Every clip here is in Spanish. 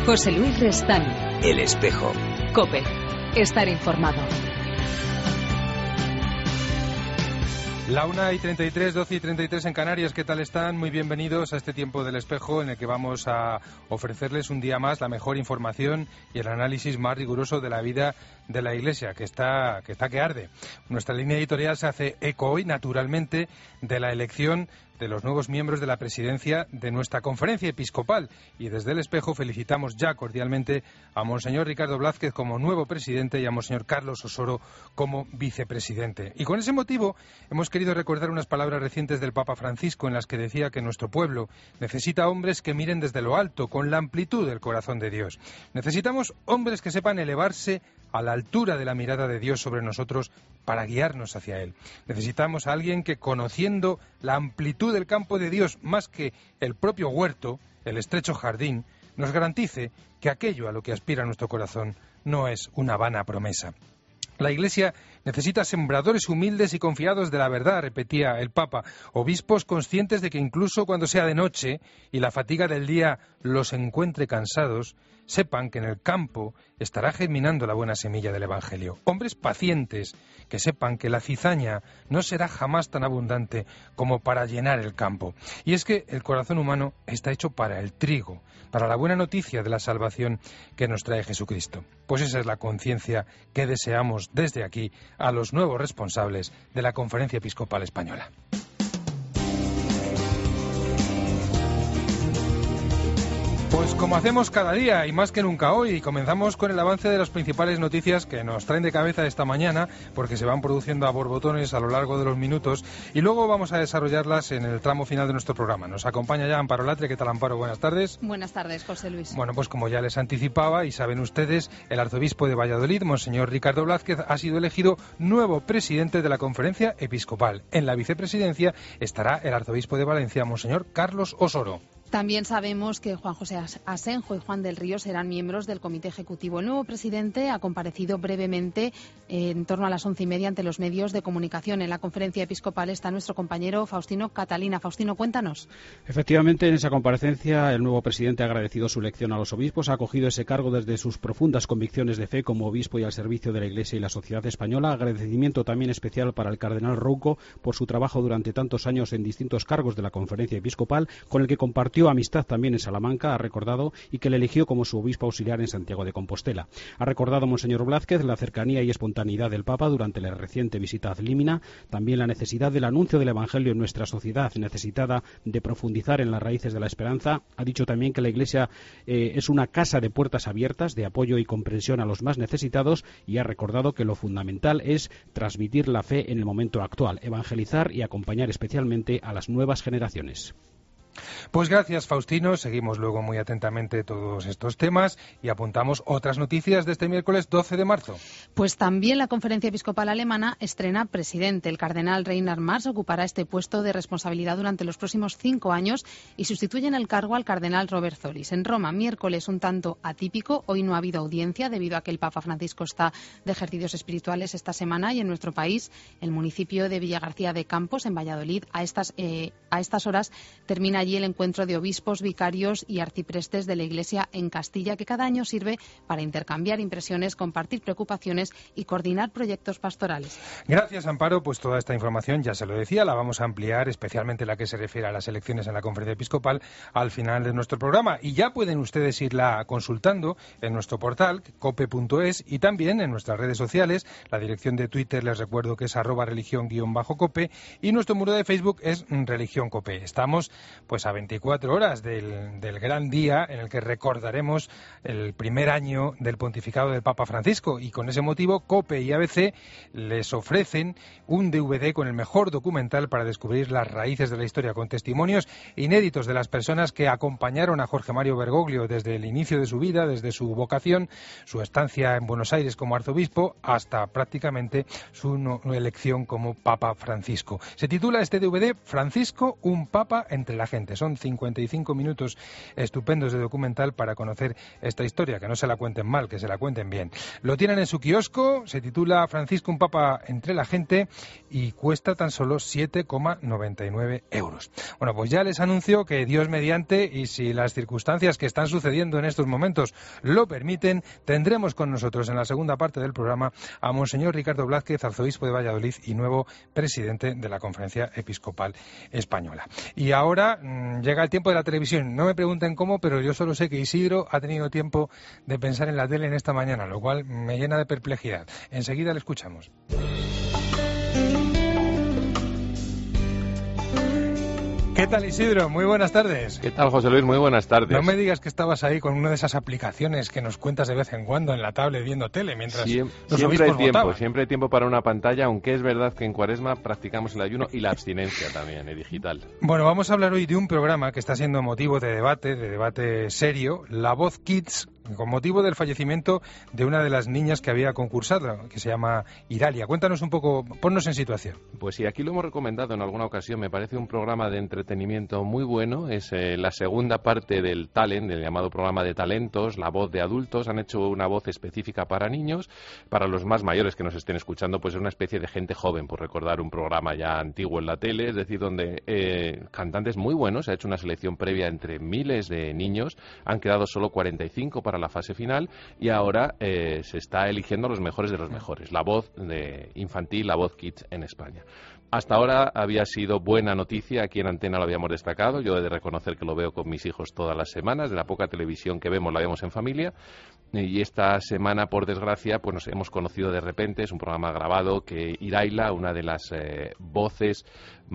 José Luis Restán. El Espejo. COPE. Estar informado. La 1:33, 12:33 en Canarias. ¿Qué tal están? Muy bienvenidos a este tiempo del Espejo en el que vamos a ofrecerles un día más la mejor información y el análisis más riguroso de la vida de la Iglesia, que está que arde. Nuestra línea editorial se hace eco hoy, naturalmente, de la elección de los nuevos miembros de la presidencia de nuestra conferencia episcopal. Y desde el Espejo felicitamos ya cordialmente a Monseñor Ricardo Blázquez como nuevo presidente y a Monseñor Carlos Osoro como vicepresidente. Y con ese motivo hemos querido recordar unas palabras recientes del Papa Francisco en las que decía que nuestro pueblo necesita hombres que miren desde lo alto, con la amplitud del corazón de Dios. Necesitamos hombres que sepan elevarse a la altura de la mirada de Dios sobre nosotros para guiarnos hacia Él. Necesitamos a alguien que, conociendo la amplitud del campo de Dios más que el propio huerto, el estrecho jardín, nos garantice que aquello a lo que aspira nuestro corazón no es una vana promesa. La Iglesia necesita sembradores humildes y confiados de la verdad, repetía el Papa, obispos conscientes de que incluso cuando sea de noche y la fatiga del día los encuentre cansados, sepan que en el campo estará germinando la buena semilla del Evangelio. Hombres pacientes que sepan que la cizaña no será jamás tan abundante como para llenar el campo. Y es que el corazón humano está hecho para el trigo, para la buena noticia de la salvación que nos trae Jesucristo. Pues esa es la conciencia que deseamos desde aquí a los nuevos responsables de la Conferencia Episcopal Española. Pues como hacemos cada día y más que nunca hoy, comenzamos con el avance de las principales noticias que nos traen de cabeza esta mañana, porque se van produciendo a borbotones a lo largo de los minutos, y luego vamos a desarrollarlas en el tramo final de nuestro programa. Nos acompaña ya Amparo Latre. ¿Qué tal, Amparo? Buenas tardes. Buenas tardes, José Luis. Bueno, pues como ya les anticipaba y saben ustedes, el arzobispo de Valladolid, Monseñor Ricardo Blázquez, ha sido elegido nuevo presidente de la Conferencia Episcopal. En la vicepresidencia estará el arzobispo de Valencia, Monseñor Carlos Osoro. También sabemos que Juan José Asenjo y Juan del Río serán miembros del Comité Ejecutivo. El nuevo presidente ha comparecido brevemente en torno a las 11:30 ante los medios de comunicación. En la conferencia episcopal está nuestro compañero Faustino Catalina. Faustino, cuéntanos. Efectivamente, en esa comparecencia el nuevo presidente ha agradecido su elección a los obispos, ha acogido ese cargo desde sus profundas convicciones de fe como obispo y al servicio de la Iglesia y la sociedad española. Agradecimiento también especial para el cardenal Rouco por su trabajo durante tantos años en distintos cargos de la conferencia episcopal, con el que compartió amistad también en Salamanca, ha recordado, y que le eligió como su obispo auxiliar en Santiago de Compostela. Ha recordado Monseñor Blázquez la cercanía y espontaneidad del Papa durante la reciente visita a Límina, también la necesidad del anuncio del Evangelio en nuestra sociedad, necesitada de profundizar en las raíces de la esperanza. Ha dicho también que la Iglesia es una casa de puertas abiertas, de apoyo y comprensión a los más necesitados, y ha recordado que lo fundamental es transmitir la fe en el momento actual, evangelizar y acompañar especialmente a las nuevas generaciones. Pues gracias, Faustino. Seguimos luego muy atentamente todos estos temas y apuntamos otras noticias de este miércoles 12 de marzo. Pues también la Conferencia Episcopal Alemana estrena presidente. El cardenal Reinhard Marx ocupará este puesto de responsabilidad durante los próximos 5 años y sustituye en el cargo al cardenal Robert Zoris. En Roma, miércoles un tanto atípico. Hoy no ha habido audiencia debido a que el Papa Francisco está de ejercicios espirituales esta semana, y en nuestro país, el municipio de Villagarcía de Campos, en Valladolid, a estas horas termina allí el encuentro de obispos, vicarios y arciprestes de la Iglesia en Castilla, que cada año sirve para intercambiar impresiones, compartir preocupaciones y coordinar proyectos pastorales. Gracias, Amparo. Pues toda esta información, ya se lo decía, la vamos a ampliar, especialmente la que se refiere a las elecciones en la Conferencia Episcopal, al final de nuestro programa. Y ya pueden ustedes irla consultando en nuestro portal, cope.es, y también en nuestras redes sociales. La dirección de Twitter, les recuerdo que es @religión_cope, y nuestro muro de Facebook es Religión Cope. Estamos pues a 24 horas del gran día en el que recordaremos el primer año del pontificado del Papa Francisco, y con ese motivo COPE y ABC les ofrecen un DVD con el mejor documental para descubrir las raíces de la historia, con testimonios inéditos de las personas que acompañaron a Jorge Mario Bergoglio desde el inicio de su vida, desde su vocación, su estancia en Buenos Aires como arzobispo, hasta prácticamente su elección como Papa Francisco. Se titula este DVD Francisco, un Papa entre la gente. gente. Son 55 minutos estupendos de documental para conocer esta historia, que no se la cuenten mal, que se la cuenten bien. Lo tienen en su kiosco, se titula Francisco, un papa entre la gente, y cuesta tan solo 7,99 euros. Bueno, pues ya les anuncio que Dios mediante, y si las circunstancias que están sucediendo en estos momentos lo permiten, tendremos con nosotros en la segunda parte del programa a Monseñor Ricardo Blázquez, arzobispo de Valladolid y nuevo presidente de la Conferencia Episcopal Española. Y ahora llega el tiempo de la televisión. No me pregunten cómo, pero yo solo sé que Isidro ha tenido tiempo de pensar en la tele en esta mañana, lo cual me llena de perplejidad. Enseguida le escuchamos. ¿Qué tal, Isidro? Muy buenas tardes. ¿Qué tal, José Luis? Muy buenas tardes. No me digas que estabas ahí con una de esas aplicaciones que nos cuentas de vez en cuando en la tablet viendo tele mientras Siempre hay tiempo para una pantalla, aunque es verdad que en Cuaresma practicamos el ayuno y la abstinencia también, digital. Bueno, vamos a hablar hoy de un programa que está siendo motivo de debate serio, La Voz Kids, con motivo del fallecimiento de una de las niñas que había concursado, que se llama Iralia. Cuéntanos un poco, ponnos en situación. Pues sí, aquí lo hemos recomendado en alguna ocasión, me parece un programa de entretenimiento muy bueno, es la segunda parte del Talent, del llamado programa de talentos, La Voz de adultos. Han hecho una voz específica para niños, para los más mayores que nos estén escuchando, pues es una especie de gente joven, por recordar un programa ya antiguo en la tele, es decir, donde cantantes muy buenos, se ha hecho una selección previa entre miles de niños, han quedado solo 45 para la fase final y ahora se está eligiendo los mejores de los mejores, la voz de infantil, La Voz Kids en España. Hasta ahora había sido buena noticia, aquí en Antena lo habíamos destacado, yo he de reconocer que lo veo con mis hijos todas las semanas, de la poca televisión que vemos la vemos en familia, y esta semana, por desgracia, pues nos hemos conocido de repente, es un programa grabado, que Iraila, una de las voces,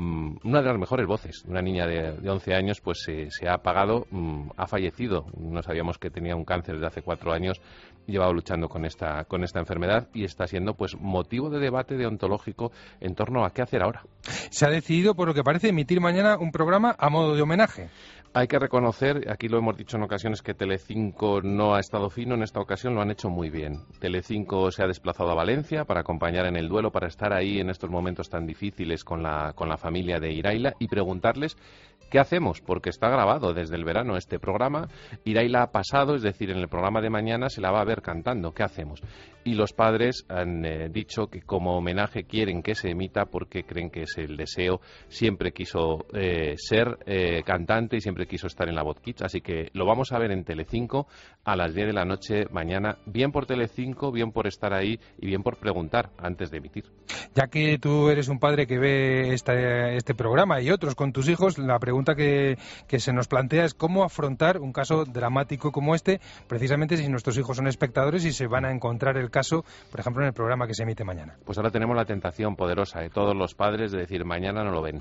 una de las mejores voces, una niña de 11 años, pues se ha apagado, ha fallecido, no sabíamos que tenía un cáncer desde hace 4 años, llevaba luchando con esta enfermedad y está siendo pues motivo de debate deontológico en torno a qué hacer ahora. Se ha decidido, por lo que parece, emitir mañana un programa a modo de homenaje. Hay que reconocer, aquí lo hemos dicho en ocasiones, que Telecinco no ha estado fino, en esta ocasión lo han hecho muy bien. Telecinco se ha desplazado a Valencia para acompañar en el duelo, para estar ahí en estos momentos tan difíciles con la familia de Iraila y preguntarles qué hacemos, porque está grabado desde el verano este programa. Iraila ha pasado, es decir, en el programa de mañana se la va a ver cantando, ¿qué hacemos? Y los padres han dicho que como homenaje quieren que se emita porque creen que es el deseo, siempre quiso ser cantante y siempre quiso estar en La Voz Kids, así que lo vamos a ver en Telecinco a las 10 de la noche mañana, bien por Telecinco, bien por estar ahí y bien por preguntar antes de emitir. Ya que tú eres un padre que ve este programa y otros con tus hijos, la pregunta que se nos plantea es cómo afrontar un caso dramático como este, precisamente si nuestros hijos son espectadores y se van a encontrar el caso, por ejemplo, en el programa que se emite mañana. Pues ahora tenemos la tentación poderosa de todos los padres de decir mañana no lo ven.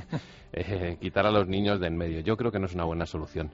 Quitar a los niños de en medio. Yo creo que no es una buena solución.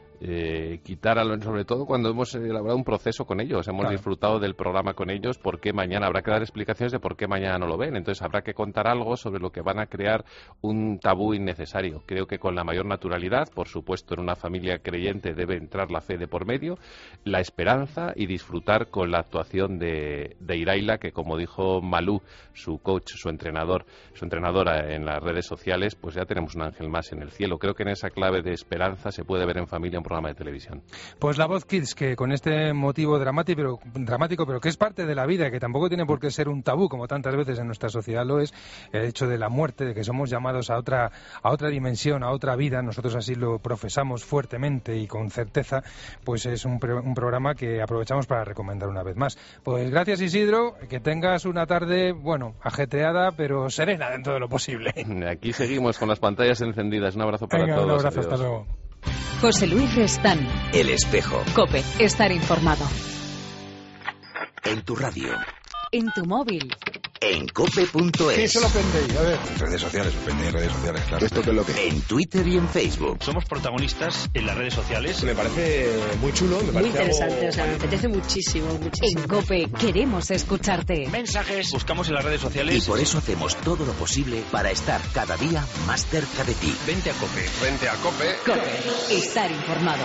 Sobre todo cuando hemos elaborado un proceso con ellos, hemos disfrutado del programa con ellos, ¿por qué mañana? Habrá que dar explicaciones de por qué mañana no lo ven, entonces habrá que contar algo sobre lo que van a crear un tabú innecesario. Creo que con la mayor naturalidad, por supuesto en una familia creyente debe entrar la fe de por medio, la esperanza y disfrutar con la actuación de Iraila, que como dijo Malú, su coach, su entrenadora en las redes sociales, pues ya tenemos un ángel más en el cielo. Creo que en esa clave de esperanza se puede ver en familia programa de televisión. Pues La Voz Kids, que con este motivo dramático, pero que es parte de la vida, que tampoco tiene por qué ser un tabú, como tantas veces en nuestra sociedad lo es, el hecho de la muerte, de que somos llamados a otra dimensión, a otra vida, nosotros así lo profesamos fuertemente y con certeza, pues es un programa que aprovechamos para recomendar una vez más. Pues gracias, Isidro, que tengas una tarde, bueno, ajetreada, pero serena dentro de lo posible. Aquí seguimos con las pantallas encendidas. Un abrazo para todos. Un abrazo, adiós. Hasta luego. José Luis Restán. El Espejo. COPE. Estar informado. En tu radio. En tu móvil. En cope.es. Sí, se lo aprendéis, a ver. Redes sociales, claro. ¿Esto qué es lo que? En Twitter y en Facebook. Somos protagonistas en las redes sociales. Me parece muy chulo, me parece muy interesante, o sea, me apetece muchísimo. En COPE queremos escucharte. Mensajes buscamos en las redes sociales. Y por eso hacemos todo lo posible para estar cada día más cerca de ti. Vente a COPE. Vente a COPE. COPE. Estar informado.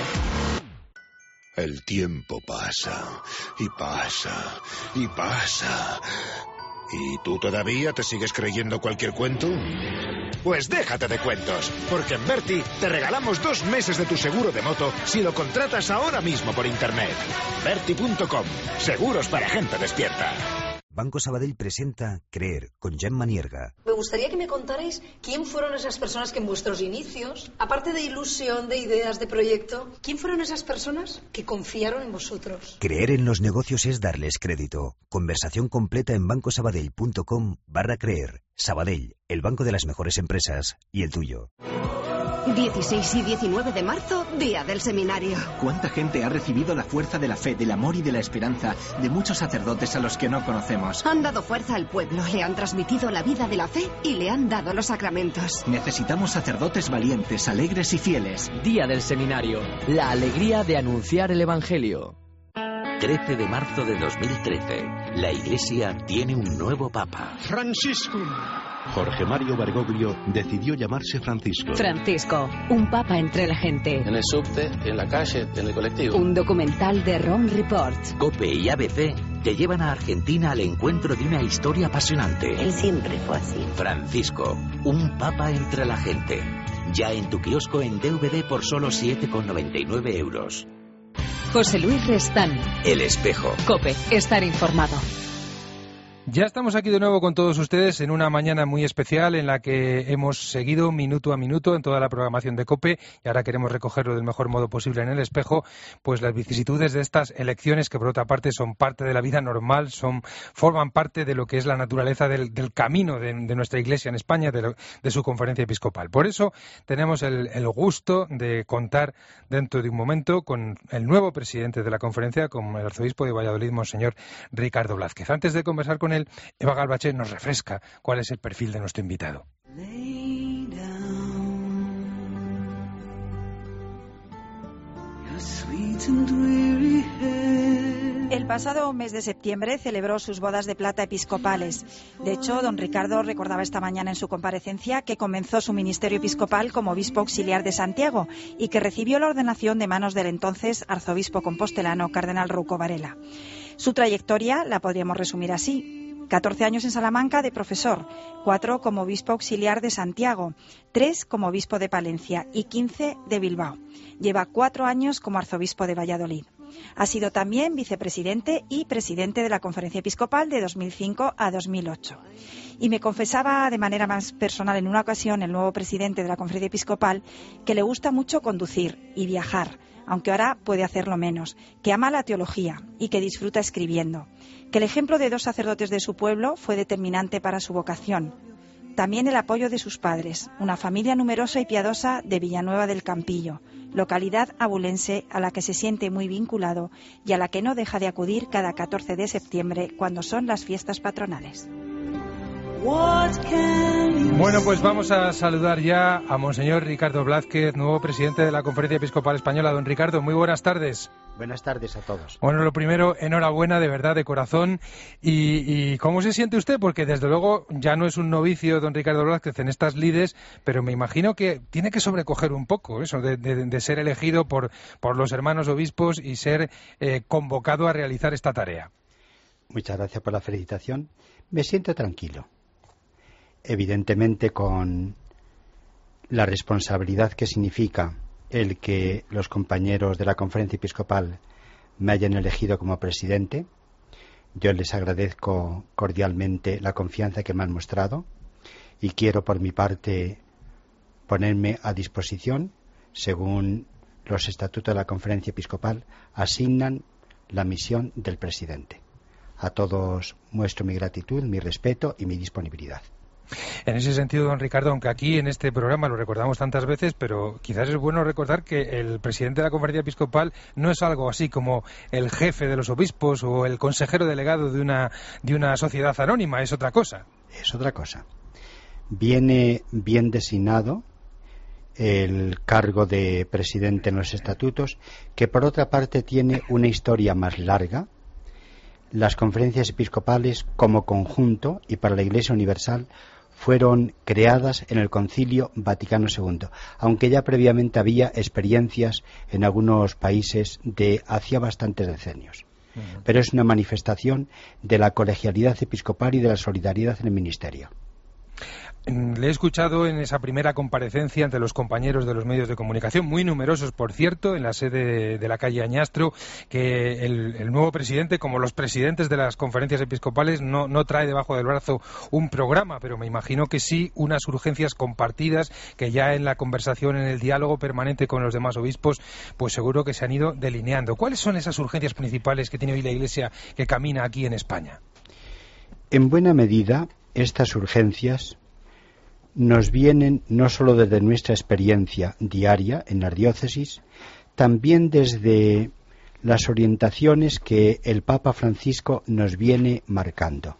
El tiempo pasa y pasa y pasa. ¿Y tú todavía te sigues creyendo cualquier cuento? Pues déjate de cuentos, porque en Berti te regalamos 2 meses de tu seguro de moto si lo contratas ahora mismo por internet. Berti.com, seguros para gente despierta. Banco Sabadell presenta Creer, con Gemma Nierga. Me gustaría que me contarais quién fueron esas personas que en vuestros inicios, aparte de ilusión, de ideas, de proyecto, quién fueron esas personas que confiaron en vosotros. Creer en los negocios es darles crédito. Conversación completa en bancosabadell.com/creer. Sabadell, el banco de las mejores empresas y el tuyo. 16 y 19 de marzo, día del seminario. ¿Cuánta gente ha recibido la fuerza de la fe, del amor y de la esperanza de muchos sacerdotes a los que no conocemos? Han dado fuerza al pueblo, le han transmitido la vida de la fe y le han dado los sacramentos. Necesitamos sacerdotes valientes, alegres y fieles. Día del seminario, la alegría de anunciar el Evangelio. 13 de marzo de 2013. La Iglesia tiene un nuevo Papa. Francisco. Jorge Mario Bergoglio decidió llamarse Francisco. Francisco, un papa entre la gente. En el subte, en la calle, en el colectivo. Un documental de Ron Report. COPE y ABC te llevan a Argentina al encuentro de una historia apasionante. Él siempre fue así. Francisco, un papa entre la gente. Ya en tu kiosco en DVD por solo 7,99 euros. José Luis Restán. El Espejo. COPE, estar informado. Ya estamos aquí de nuevo con todos ustedes en una mañana muy especial en la que hemos seguido minuto a minuto en toda la programación de COPE y ahora queremos recogerlo del mejor modo posible en El Espejo, pues las vicisitudes de estas elecciones que por otra parte son parte de la vida normal, forman parte de lo que es la naturaleza del camino de nuestra Iglesia en España, de su conferencia episcopal. Por eso tenemos el gusto de contar dentro de un momento con el nuevo presidente de la conferencia, con el arzobispo de Valladolid, Monseñor Ricardo Blázquez. Antes de conversar con él, Eva Galbache nos refresca cuál es el perfil de nuestro invitado. El pasado mes de septiembre celebró sus bodas de plata episcopales. De hecho, don Ricardo recordaba esta mañana en su comparecencia que comenzó su ministerio episcopal como obispo auxiliar de Santiago y que recibió la ordenación de manos del entonces arzobispo compostelano cardenal Rouco Varela. Su trayectoria la podríamos resumir así: 14 años en Salamanca de profesor, 4 como obispo auxiliar de Santiago, 3 como obispo de Palencia y 15 de Bilbao. Lleva 4 años como arzobispo de Valladolid. Ha sido también vicepresidente y presidente de la Conferencia Episcopal de 2005 a 2008. Y me confesaba de manera más personal en una ocasión el nuevo presidente de la Conferencia Episcopal que le gusta mucho conducir y viajar, aunque ahora puede hacerlo menos, que ama la teología y que disfruta escribiendo, que el ejemplo de 2 sacerdotes de su pueblo fue determinante para su vocación. También el apoyo de sus padres, una familia numerosa y piadosa de Villanueva del Campillo, localidad abulense a la que se siente muy vinculado y a la que no deja de acudir cada 14 de septiembre cuando son las fiestas patronales. Bueno, pues vamos a saludar ya a Monseñor Ricardo Blázquez, nuevo presidente de la Conferencia Episcopal Española. Don Ricardo, muy buenas tardes. Buenas tardes a todos. Bueno, lo primero, enhorabuena de verdad, de corazón. ¿Y cómo se siente usted? Porque desde luego ya no es un novicio don Ricardo Blázquez en estas lides, pero me imagino que tiene que sobrecoger un poco eso de ser elegido por los hermanos obispos y ser convocado a realizar esta tarea. Muchas gracias por la felicitación. Me siento tranquilo. Evidentemente con la responsabilidad que significa el que los compañeros de la Conferencia Episcopal me hayan elegido como presidente. Yo les agradezco cordialmente la confianza que me han mostrado y quiero por mi parte ponerme a disposición, según los estatutos de la Conferencia Episcopal asignan la misión del presidente. A todos muestro mi gratitud, mi respeto y mi disponibilidad. En ese sentido, don Ricardo, aunque aquí en este programa lo recordamos tantas veces, pero quizás es bueno recordar que el presidente de la Conferencia Episcopal no es algo así como el jefe de los obispos o el consejero delegado de una sociedad anónima, es otra cosa. Es otra cosa. Viene bien designado el cargo de presidente en los estatutos, que por otra parte tiene una historia más larga. Las conferencias episcopales como conjunto y para la Iglesia Universal fueron creadas en el Concilio Vaticano II, aunque ya previamente había experiencias en algunos países de hacía bastantes decenios. pero es una manifestación de la colegialidad episcopal y de la solidaridad en el ministerio. Le he escuchado en esa primera comparecencia ante los compañeros de los medios de comunicación, muy numerosos, por cierto, en la sede de la calle Añastro, que el nuevo presidente, como los presidentes de las conferencias episcopales, no trae debajo del brazo un programa, pero me imagino que sí unas urgencias compartidas que ya en la conversación, en el diálogo permanente con los demás obispos, pues seguro que se han ido delineando. ¿Cuáles son esas urgencias principales que tiene hoy la Iglesia que camina aquí en España? En buena medida, estas urgencias nos vienen no solo desde nuestra experiencia diaria en las diócesis, también desde las orientaciones que el Papa Francisco nos viene marcando.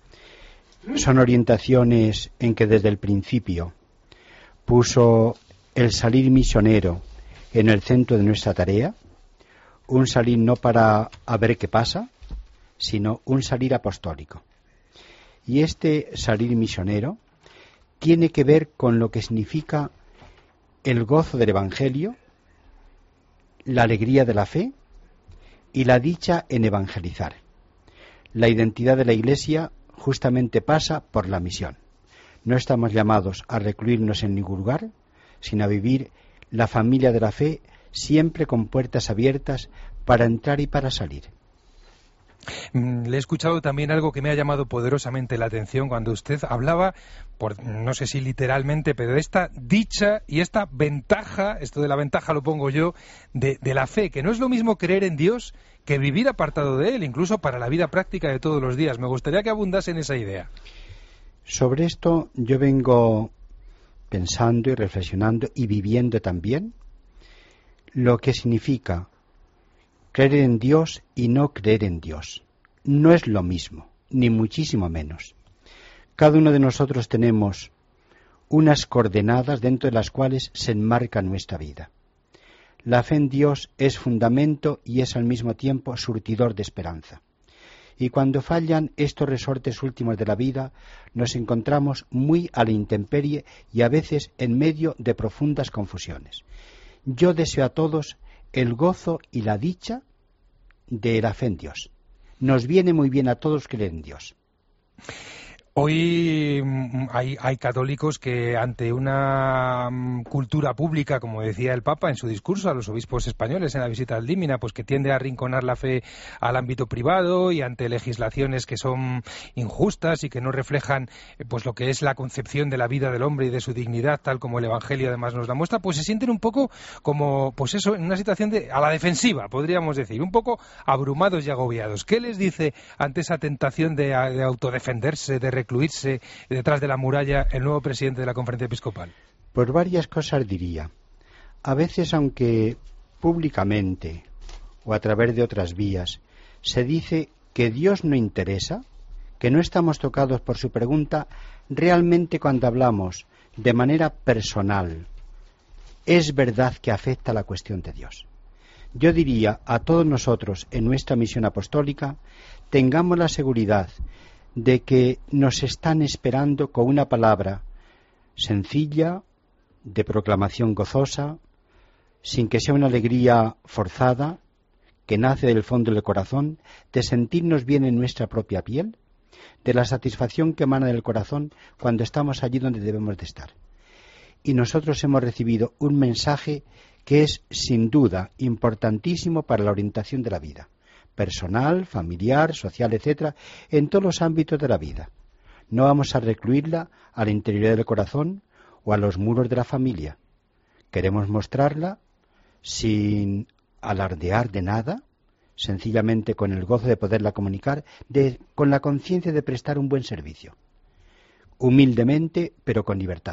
Son orientaciones en que desde el principio puso el salir misionero en el centro de nuestra tarea, un salir no para a ver qué pasa, sino un salir apostólico. Y este salir misionero tiene que ver con lo que significa el gozo del Evangelio, la alegría de la fe y la dicha en evangelizar. La identidad de la Iglesia justamente pasa por la misión. No estamos llamados a recluirnos en ningún lugar, sino a vivir la familia de la fe siempre con puertas abiertas para entrar y para salir. Le he escuchado también algo que me ha llamado poderosamente la atención cuando usted hablaba, no sé si literalmente, pero de esta dicha y esta ventaja, esto de la ventaja lo pongo yo, de la fe, que no es lo mismo creer en Dios que vivir apartado de Él, incluso para la vida práctica de todos los días. Me gustaría que abundase en esa idea. Sobre esto yo vengo pensando y reflexionando y viviendo también lo que significa creer en Dios y no creer en Dios. No es lo mismo, ni muchísimo menos. Cada uno de nosotros tenemos unas coordenadas dentro de las cuales se enmarca nuestra vida. La fe en Dios es fundamento y es al mismo tiempo surtidor de esperanza. Y cuando fallan estos resortes últimos de la vida, nos encontramos muy a la intemperie y a veces en medio de profundas confusiones. Yo deseo a todos el gozo y la dicha de la fe en Dios. Nos viene muy bien a todos creer en Dios. Hoy hay católicos que ante una cultura pública, como decía el Papa en su discurso a los obispos españoles en la visita al Dímina, pues que tiende a arrinconar la fe al ámbito privado y ante legislaciones que son injustas y que no reflejan pues lo que es la concepción de la vida del hombre y de su dignidad, tal como el Evangelio además nos la muestra, pues se sienten un poco como, pues eso, en una situación a la defensiva, podríamos decir, un poco abrumados y agobiados. ¿Qué les dice ante esa tentación de autodefenderse, de recluirse detrás de la muralla el nuevo presidente de la Conferencia Episcopal? Pues varias cosas diría. A veces, aunque públicamente o a través de otras vías se dice que Dios no interesa, que no estamos tocados por su pregunta, realmente cuando hablamos de manera personal, es verdad que afecta la cuestión de Dios. Yo diría a todos nosotros en nuestra misión apostólica, tengamos la seguridad de que nos están esperando con una palabra sencilla, de proclamación gozosa, sin que sea una alegría forzada, que nace del fondo del corazón, de sentirnos bien en nuestra propia piel, de la satisfacción que emana del corazón cuando estamos allí donde debemos de estar. Y nosotros hemos recibido un mensaje que es sin duda importantísimo para la orientación de la vida, personal, familiar, social, etcétera, en todos los ámbitos de la vida. No vamos a recluirla a la interioridad del corazón o a los muros de la familia. Queremos mostrarla sin alardear de nada, sencillamente con el gozo de poderla comunicar, con la conciencia de prestar un buen servicio. Humildemente, pero con libertad.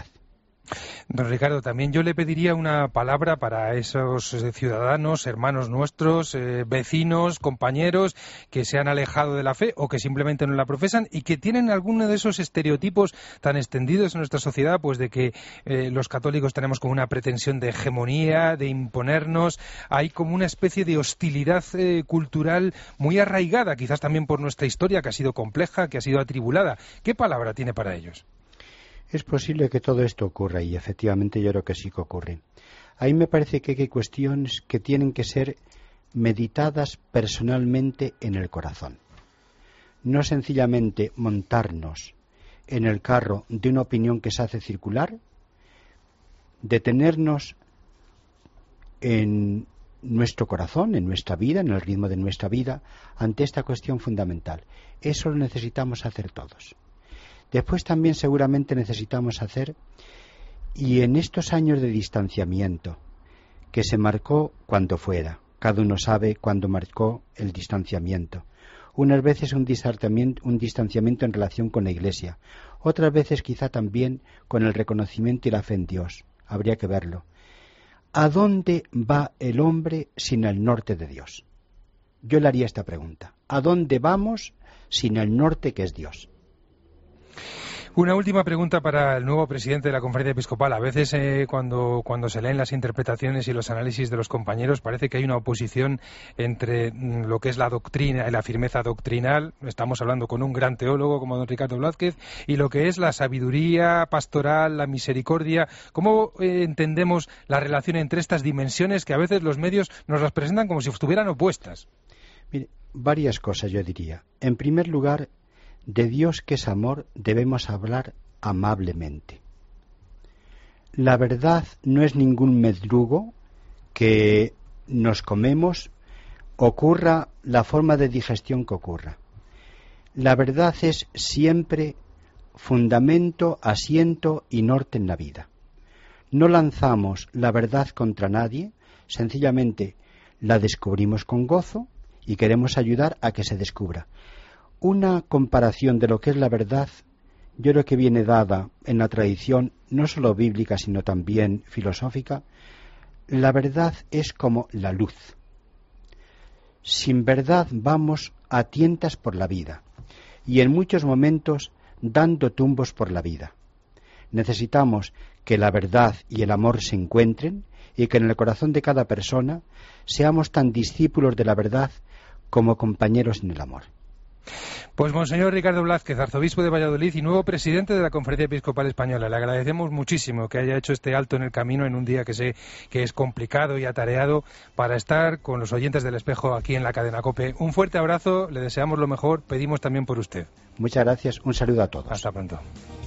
Don Ricardo, también yo le pediría una palabra para esos ciudadanos, hermanos nuestros, vecinos, compañeros que se han alejado de la fe o que simplemente no la profesan y que tienen alguno de esos estereotipos tan extendidos en nuestra sociedad, pues de que los católicos tenemos como una pretensión de hegemonía, de imponernos. Hay como una especie de hostilidad cultural muy arraigada, quizás también por nuestra historia, que ha sido compleja, que ha sido atribulada. ¿Qué palabra tiene para ellos? Es posible que todo esto ocurra y efectivamente yo creo que sí que ocurre. A mí me parece que hay cuestiones que tienen que ser meditadas personalmente en el corazón. No sencillamente montarnos en el carro de una opinión que se hace circular, detenernos en nuestro corazón, en nuestra vida, en el ritmo de nuestra vida, ante esta cuestión fundamental. Eso lo necesitamos hacer todos. Después también seguramente necesitamos hacer, y en estos años de distanciamiento, que se marcó cuando fuera, cada uno sabe cuándo marcó el distanciamiento. Unas veces un distanciamiento en relación con la Iglesia, otras veces quizá también con el reconocimiento y la fe en Dios. Habría que verlo. ¿A dónde va el hombre sin el norte de Dios? Yo le haría esta pregunta. ¿A dónde vamos sin el norte que es Dios? Una última pregunta para el nuevo presidente de la Conferencia Episcopal. A veces cuando se leen las interpretaciones y los análisis de los compañeros parece que hay una oposición entre lo que es la doctrina y la firmeza doctrinal. Estamos hablando con un gran teólogo como don Ricardo Blázquez, y lo que es la sabiduría pastoral, la misericordia. ¿Cómo entendemos la relación entre estas dimensiones que a veces los medios nos las presentan como si estuvieran opuestas? Mire, varias cosas yo diría. En primer lugar, de Dios, que es amor, debemos hablar amablemente. La verdad no es ningún medrugo que nos comemos, ocurra la forma de digestión que ocurra. La verdad es siempre fundamento, asiento y norte en la vida. No lanzamos la verdad contra nadie, sencillamente la descubrimos con gozo y queremos ayudar a que se descubra. Una comparación de lo que es la verdad, yo creo que viene dada en la tradición, no solo bíblica, sino también filosófica. La verdad es como la luz. Sin verdad vamos a tientas por la vida, y en muchos momentos dando tumbos por la vida. Necesitamos que la verdad y el amor se encuentren, y que en el corazón de cada persona seamos tan discípulos de la verdad como compañeros en el amor. Pues Monseñor Ricardo Blázquez, arzobispo de Valladolid y nuevo presidente de la Conferencia Episcopal Española, le agradecemos muchísimo que haya hecho este alto en el camino en un día que sé que es complicado y atareado para estar con los oyentes del Espejo aquí en la cadena COPE. Un fuerte abrazo, le deseamos lo mejor, pedimos también por usted. Muchas gracias, un saludo a todos. Hasta pronto.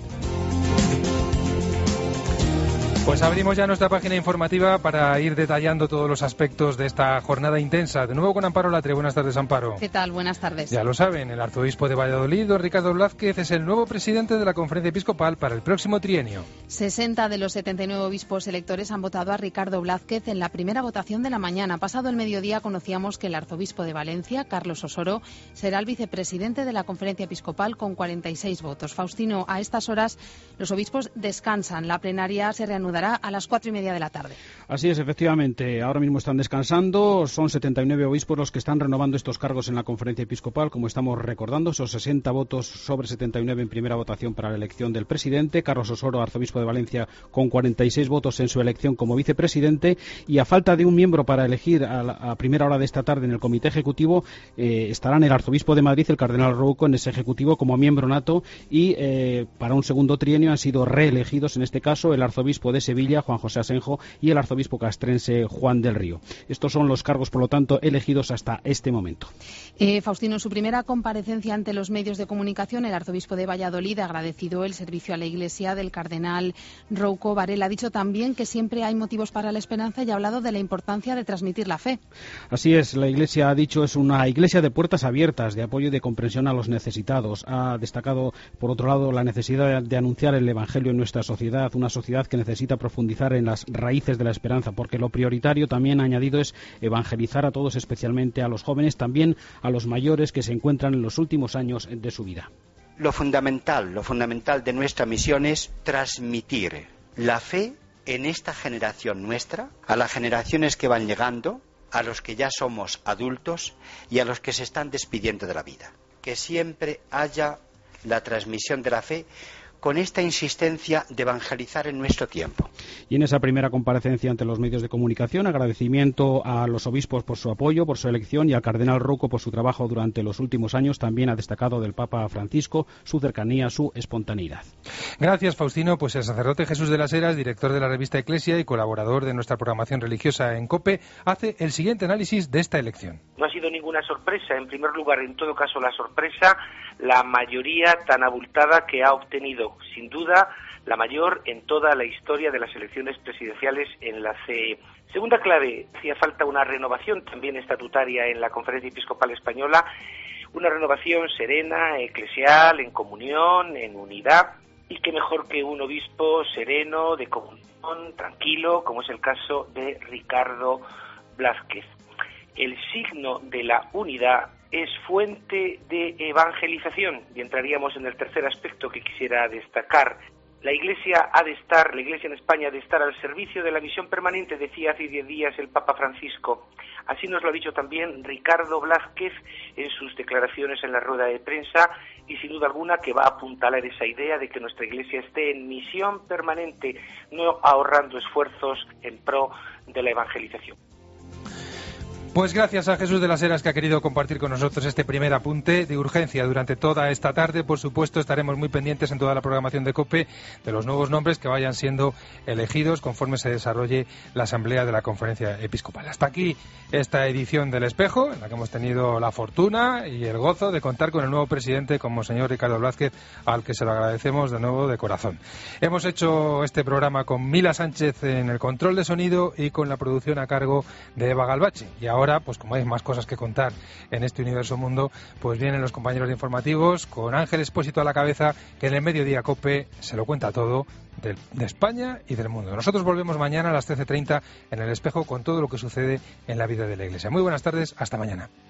Pues abrimos ya nuestra página informativa para ir detallando todos los aspectos de esta jornada intensa. De nuevo con Amparo Latre. Buenas tardes, Amparo. ¿Qué tal? Buenas tardes. Ya lo saben, el arzobispo de Valladolid, don Ricardo Blázquez, es el nuevo presidente de la Conferencia Episcopal para el próximo trienio. 60 de los 79 obispos electores han votado a Ricardo Blázquez en la primera votación de la mañana. Pasado el mediodía conocíamos que el arzobispo de Valencia, Carlos Osoro, será el vicepresidente de la Conferencia Episcopal con 46 votos. Faustino, a estas horas los obispos descansan. La plenaria se reanudará a las 4:30 de la tarde. Así es, efectivamente. Ahora mismo están descansando. Son 79 obispos los que están renovando estos cargos en la Conferencia Episcopal, como estamos recordando. Esos 60 votos sobre 79 en primera votación para la elección del presidente. Carlos Osoro, arzobispo de Valencia, con 46 votos en su elección como vicepresidente. Y a falta de un miembro para elegir a primera hora de esta tarde en el comité ejecutivo, estarán el arzobispo de Madrid, el cardenal Rouco, en ese ejecutivo como miembro nato. Y para un segundo trienio han sido reelegidos, en este caso, el arzobispo de Sevilla, Juan José Asenjo, y el arzobispo castrense, Juan del Río. Estos son los cargos, por lo tanto, elegidos hasta este momento. Faustino, en su primera comparecencia ante los medios de comunicación, el arzobispo de Valladolid ha agradecido el servicio a la Iglesia del cardenal Rouco Varela. Ha dicho también que siempre hay motivos para la esperanza y ha hablado de la importancia de transmitir la fe. Así es, la Iglesia, ha dicho, es una Iglesia de puertas abiertas, de apoyo y de comprensión a los necesitados. Ha destacado, por otro lado, la necesidad de anunciar el Evangelio en nuestra sociedad, una sociedad que necesita profundizar en las raíces de la esperanza, porque lo prioritario, también ha añadido, es evangelizar a todos, especialmente a los jóvenes, también a los mayores que se encuentran en los últimos años de su vida. Lo fundamental de nuestra misión es transmitir la fe en esta generación nuestra, a las generaciones que van llegando, a los que ya somos adultos y a los que se están despidiendo de la vida. Que siempre haya la transmisión de la fe con esta insistencia de evangelizar en nuestro tiempo. Y en esa primera comparecencia ante los medios de comunicación, agradecimiento a los obispos por su apoyo, por su elección, y al cardenal Rocco por su trabajo durante los últimos años. También ha destacado del Papa Francisco su cercanía, su espontaneidad. Gracias, Faustino. Pues el sacerdote Jesús de las Heras, director de la revista Eclesia y colaborador de nuestra programación religiosa en COPE, hace el siguiente análisis de esta elección. No ha sido ninguna sorpresa. En primer lugar, en todo caso, la sorpresa, la mayoría tan abultada que ha obtenido, sin duda, la mayor en toda la historia de las elecciones presidenciales en la CE. Segunda clave, hacía falta una renovación también estatutaria en la Conferencia Episcopal Española, una renovación serena, eclesial, en comunión, en unidad, y qué mejor que un obispo sereno, de comunión, tranquilo, como es el caso de Ricardo Blázquez. El signo de la unidad es fuente de evangelización, y entraríamos en el tercer aspecto que quisiera destacar. La Iglesia en España ha de estar al servicio de la misión permanente, decía hace 10 días el Papa Francisco. Así nos lo ha dicho también Ricardo Blázquez en sus declaraciones en la rueda de prensa, y sin duda alguna que va a apuntalar esa idea de que nuestra Iglesia esté en misión permanente, no ahorrando esfuerzos en pro de la evangelización. Pues gracias a Jesús de las Heras, que ha querido compartir con nosotros este primer apunte de urgencia durante toda esta tarde. Por supuesto, estaremos muy pendientes en toda la programación de COPE de los nuevos nombres que vayan siendo elegidos conforme se desarrolle la asamblea de la Conferencia Episcopal. Hasta aquí esta edición del Espejo, en la que hemos tenido la fortuna y el gozo de contar con el nuevo presidente, como Monseñor Ricardo Blázquez, al que se lo agradecemos de nuevo de corazón. Hemos hecho este programa con Mila Sánchez en el control de sonido y con la producción a cargo de Eva Galvache. Y ahora, pues como hay más cosas que contar en este universo mundo, pues vienen los compañeros de informativos con Ángel Expósito a la cabeza, que en el Mediodía COPE se lo cuenta todo de España y del mundo. Nosotros volvemos mañana a las 13:30 en El Espejo con todo lo que sucede en la vida de la Iglesia. Muy buenas tardes, hasta mañana.